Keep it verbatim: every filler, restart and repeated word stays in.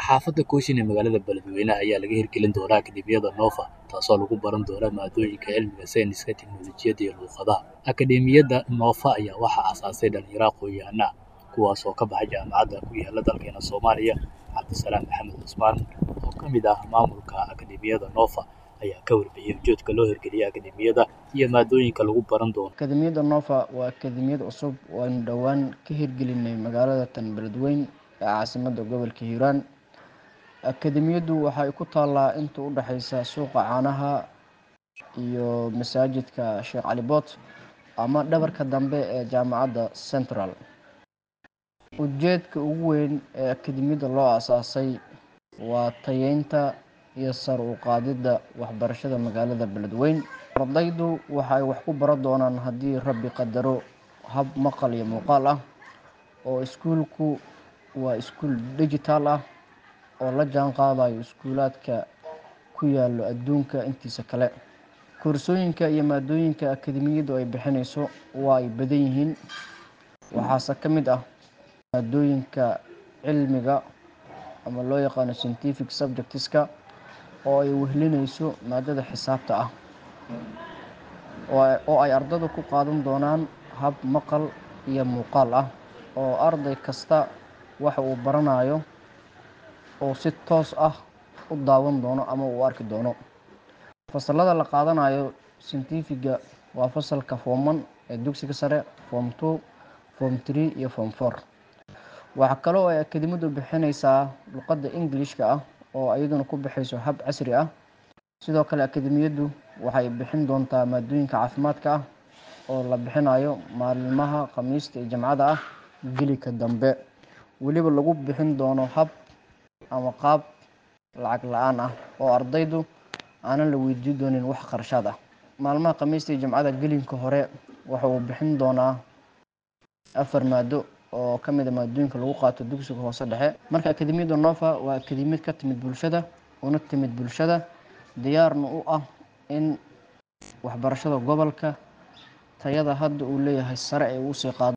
xaafadda Kooshin ee magaalada Beledweyne ayaa laga hirgelin doonaa akademiyada Nova, taasoo lagu baran doono maadooyinka cilmiga sayniska, tiknoolajiyadda iyo luqadaha. Akademiyada Nova ayaa waxaa aasaasay dhalinyaro aqoon-yahano ah kuwaas oo ka baxay jaamacadaha ku yaala dalkeena Soomaaliya. Cabdisalaam Maxamed Cusmaan oo ka mid ah maamulka akademiyada Nova ayaa ka warbixiyay ujeedka loo hirgeliyay akademiyada iyo maadooyinka lagu baran doono. Akademiyada Nova waa akademiyad cusub oo aynu dhowaan ka hirgelinay magaalada tan Beledweyne ee caasimadda gobolka Hiiraan. Akademiyadu waxay ku taallaa inta u dhaxaysa suuqa caanaha iyo masaajidka Sheekh Cali Boot ama dhabarka dambe ee jaamacadda Central. Ujeedka ugu weyn ee akademiyada loo aasaasay waa tayeynta iyo sar u qaadidda waxbarashada magaalada Beledweyne. Ardaydu waxay wax ku baran doonaan haddii Rabbi qadaro hab maqal iyo muuqaal ah, oo iskuulku waa iskuul digital ah oo la jaan qaadayo iskuulaadka ku yaalo adduunka intiisa kale. Koorsooyinka iyo maadooyinka akademiyadu ay bixinayso waa ay badan yihiin, waxaase ka mid ah maadooyinka cilmiga ama loo yaqaano scientific subjectska oo ay wehlinayso maadada xisaabta ah oo ay ardaydu ku qaadan doonaan hab maqal iyo muuqaal ah oo arday kasta waxa uu baranayo oo si toos ah u daawan doono ama u arki doono. Fasalada la qaadanayo scientific-ga waa fasalka form one ee dugsiga sare, form two, form three iyo form four. Waxa kale oo ay akademiyadu bixinaysaa luqadda English-ka ah oo iyaduna ku bixayso hab casri ah. Sidoo kale akademiyadu waxay bixin doontaa maadooyinka caafimaadka ah oo la bixinayo maalmaha Khamiista iyo Jimcada ah gelika dambe, weliba lagu bixin doono hab ama qaab lacag la'aan ah oo ardaydu aanan la weydiin doonin wax kharashaad ah. Maalmaha Khamiista iyo Jimcada gelinka hore waxa uu bixin doonaa afar maado oo ka mid ah maadooyinka lagu qaato dugsiga hoose dhexe. Marka akademiyada Nova waa akademiyad ka timid bulshada, una timid bulshada, diyaarna u ah in waxbarashada gobolka tayada hadda uu leeyahay sare ay u sii qaado.